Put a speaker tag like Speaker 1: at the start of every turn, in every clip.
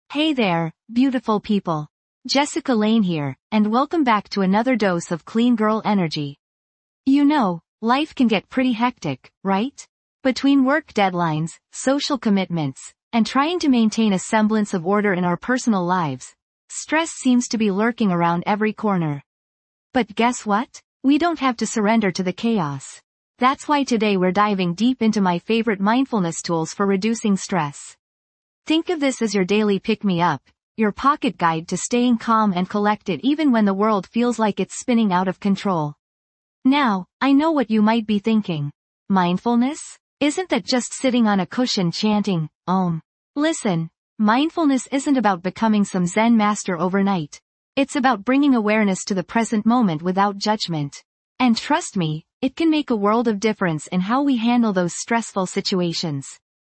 Speaker 1: Hey there, beautiful people. Jessica Lane here, and welcome back to another dose of clean girl energy. You know, life can get pretty hectic, right? Between work deadlines, social commitments, and trying to maintain a semblance of order in our personal lives, stress seems to be lurking around every corner. But guess what? We don't have to surrender to the chaos. That's why today we're diving deep into my favorite mindfulness tools for reducing stress. Think of this as your daily pick-me-up, your pocket guide to staying calm and collected even when the world feels like it's spinning out of control. Now, I know what you might be thinking. Mindfulness? Isn't that just sitting on a cushion chanting, Om? Listen, mindfulness isn't about becoming some Zen master overnight. It's about bringing awareness to the present moment without judgment. And trust me, it can make a world of difference in how we handle those stressful situations.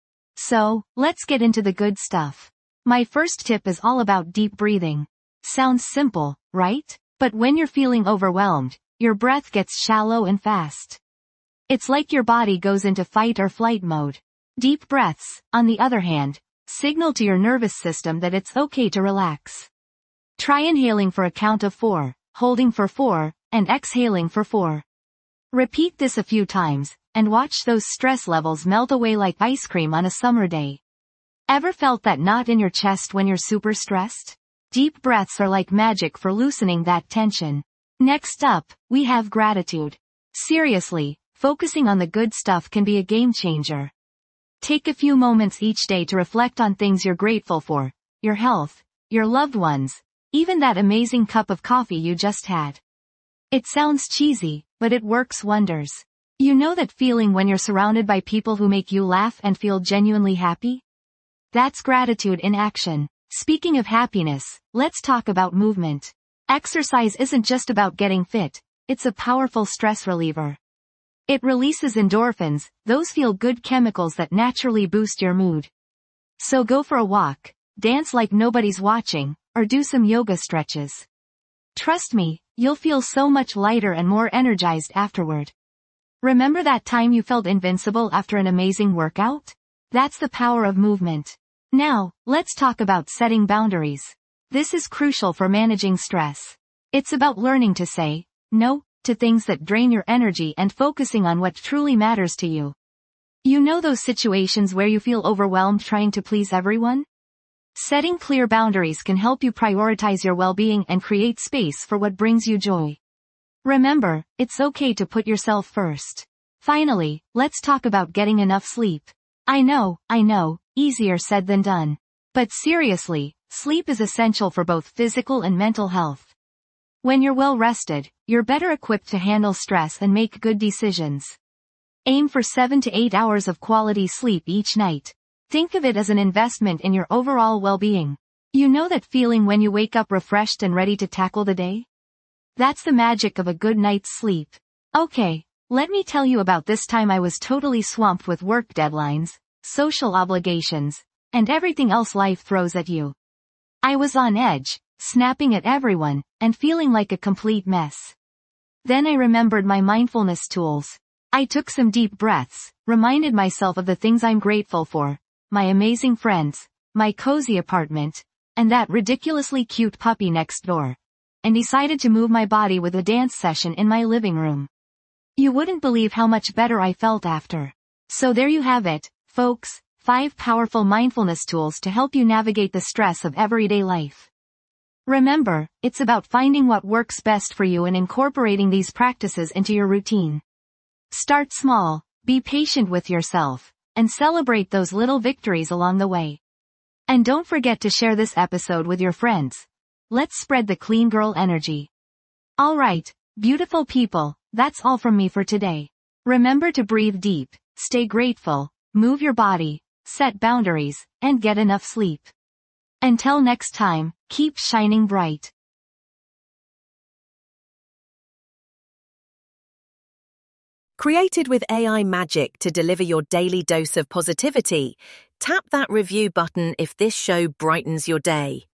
Speaker 1: So, let's get into the good stuff. My first tip is all about deep breathing. Sounds simple, right? But when you're feeling overwhelmed, your breath gets shallow and fast. It's like your body goes into fight or flight mode. Deep breaths, on the other hand, signal to your nervous system that it's okay to relax. Try inhaling for a count of 4, holding for 4, and exhaling for 4. Repeat this a few times, and watch those stress levels melt away like ice cream on a summer day. Ever felt that knot in your chest when you're super stressed? Deep breaths are like magic for loosening that tension. Next up, we have gratitude. Seriously, focusing on the good stuff can be a game changer. Take a few moments each day to reflect on things you're grateful for, your health, your loved ones, even that amazing cup of coffee you just had. It sounds cheesy, but it works wonders. You know that feeling when you're surrounded by people who make you laugh and feel genuinely happy? That's gratitude in action. Speaking of happiness, let's talk about movement. Exercise isn't just about getting fit, it's a powerful stress reliever. It releases endorphins, those feel-good chemicals that naturally boost your mood. So go for a walk, dance like nobody's watching, or do some yoga stretches. Trust me, you'll feel so much lighter and more energized afterward. Remember that time you felt invincible after an amazing workout? That's the power of movement. Now, let's talk about setting boundaries. This is crucial for managing stress. It's about learning to say no to things that drain your energy and focusing on what truly matters to you. You know those situations where you feel overwhelmed trying to please everyone? Setting clear boundaries can help you prioritize your well-being and create space for what brings you joy. Remember, it's okay to put yourself first. Finally, let's talk about getting enough sleep. I know, easier said than done. But seriously, sleep is essential for both physical and mental health. When you're well rested, you're better equipped to handle stress and make good decisions. Aim for 7 to 8 hours of quality sleep each night. Think of it as an investment in your overall well-being. You know that feeling when you wake up refreshed and ready to tackle the day? That's the magic of a good night's sleep. Okay, let me tell you about this time I was totally swamped with work deadlines, social obligations, and everything else life throws at you. I was on edge, snapping at everyone, and feeling like a complete mess. Then I remembered my mindfulness tools. I took some deep breaths, reminded myself of the things I'm grateful for, my amazing friends, my cozy apartment, and that ridiculously cute puppy next door, and decided to move my body with a dance session in my living room. You wouldn't believe how much better I felt after. So there you have it, folks, 5 powerful mindfulness tools to help you navigate the stress of everyday life. Remember, it's about finding what works best for you and incorporating these practices into your routine. Start small, be patient with yourself, and celebrate those little victories along the way. And don't forget to share this episode with your friends. Let's spread the clean girl energy. Alright, beautiful people, that's all from me for today. Remember to breathe deep, stay grateful, move your body, set boundaries, and get enough sleep. Until next time, keep shining bright.
Speaker 2: Created with AI magic to deliver your daily dose of positivity, tap that review button if this show brightens your day.